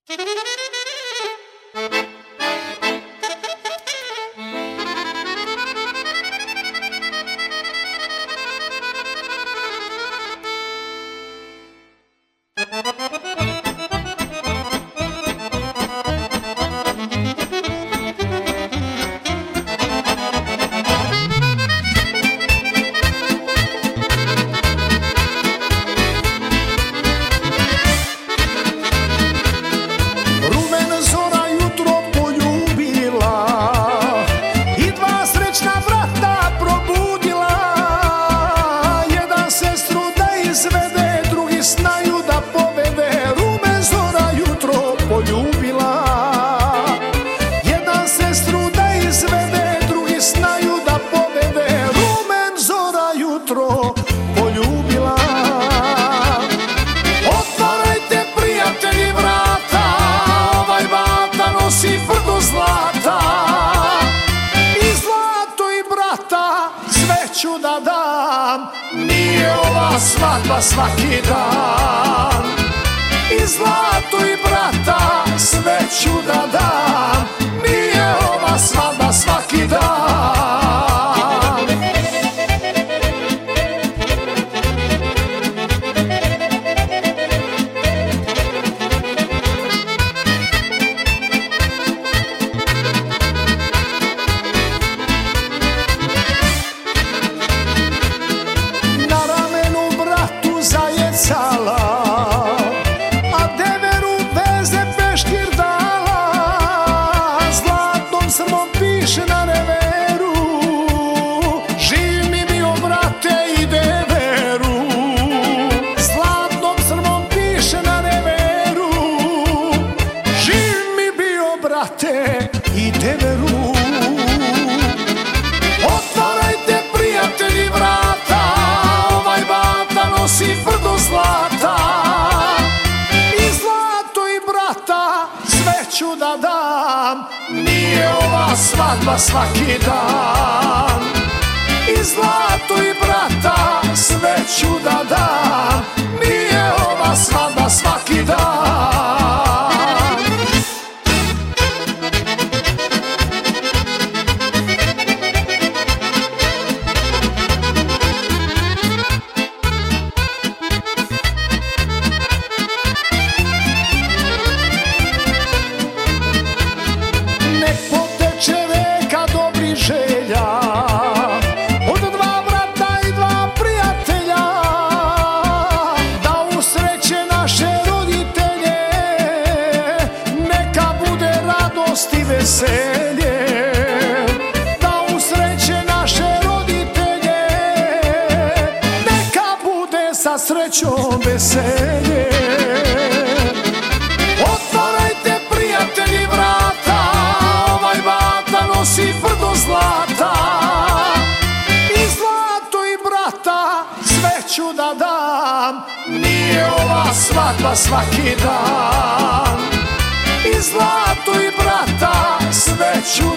Poljubila. Otvarajte prijatelji vrata, ovaj vata nosi brdo zlata. I zlato i brata sve ću da dam, nije ova svadba svaki dan. I zlato i brata sve ću da dam, nije ova svadba svaki dan. A deveru veze peškir dala, zlatnom srmom piše na reveru, živ mi bio brate i deveru. Zlatnom srmom piše na reveru, živ mi bio brate i deveru. Otvarajte prijatelji vrata, ovaj vata nosi brdo zlata. I zlato i brata sve ću da dam, nije ova svadba svaki dan. I zlato i brata sve ću da dam, nije ova svadba svaki dan. Želja od dva brata i dva prijatelja, da usreće naše roditelje, neka bude radost i veselje. Da usreće naše roditelje, neka bude sa srećom veselje. Otvarajte prijatelji vrata, ovaj vata nosi brdo zlata. I zlato i brata sve ću da dam, nije ova svadba svaki dan. I zlato i brata sve ću